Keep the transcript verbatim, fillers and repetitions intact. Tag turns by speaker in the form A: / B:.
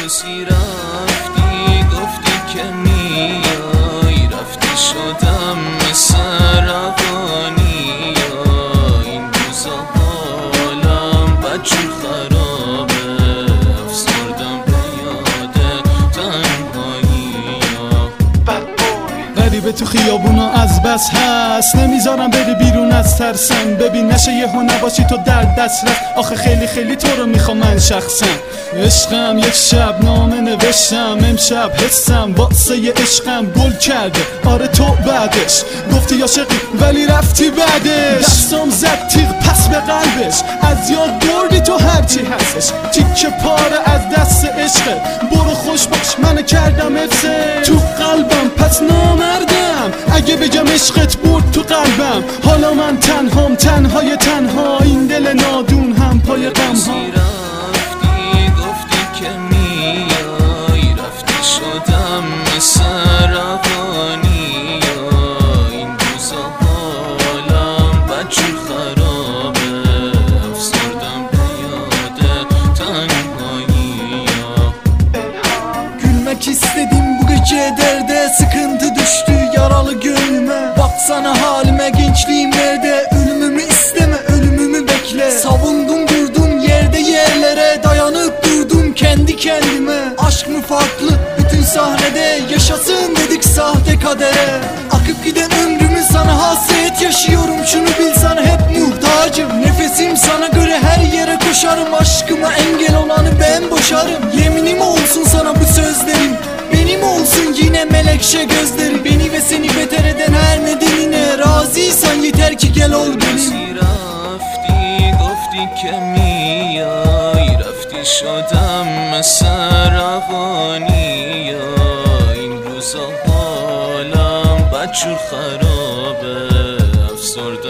A: کسی رفتی گفتی که میای، رفتی شدم مثل روانی. این روزا حالم بدجور خرابه، افسردم به یاد تنهایی.
B: غریبه تو خیابونا از بس هست، نمیذارم بری بیرون از ترسم. ببین نشه یهو نباشی تو در دسترس، آخه خیلی خیلی تو رو میخوام من شخصا. عشقم یک شب نامه نوشتم، امشب حسم واسه ی عشقم گل کرده. آره تو بعدش گفتی عاشقی ولی رفتی بعدش. دستم زد تیغ پس به قلبش، از یاد بردی تو هرچی هستش. تیکه پاره از دست عشقه، برو خوش باش منو کردم افسه تو قلبم. پس نامردم اگه بگم عشقت برد تو قلبم. حالا من تنهام، تنهای تنها، این دل نادون هم پای غم ها.
A: رفتی گفتی که میای، رفتی شدم مثل روانی. این روزا حالم بدجور خرابه، افسردم به یاد تنهایی.
C: Gülmek istedim bu gece derde, sıkıntı düştü yaralı gönlüme. Baksana halime, gençliğim nerede? Ölümümü isteme, ölümümü bekle. Savundum durdum yerde yerlere, dayanıp durdum kendi kendime. Aşk mı farklı bütün sahnede, yaşasın dedik sahte kadere. Akıp giden ömrümü sana hasret yaşıyorum, şunu bil sana hep muhtacım. Nefesim sana göre her yere koşarım, aşkıma engel olanı ben boşarım. Yeminim olsun sana bu sözlerim, benim olsun yine melekşe gözleri. Beni ve seni beter eden her nedenine razıysan yeter ki gel ol benim.
A: رفتی گفتی که میای، رفتی شدم مثل روانی. این روزا حالم بدجور خرابه، افسردم